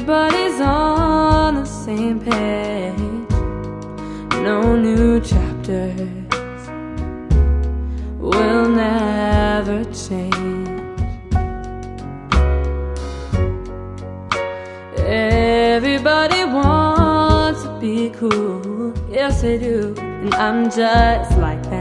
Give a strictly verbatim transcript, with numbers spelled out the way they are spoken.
Everybody's on the same page. No new chapters will never change. Everybody wants to be cool, yes they do, and I'm just like that.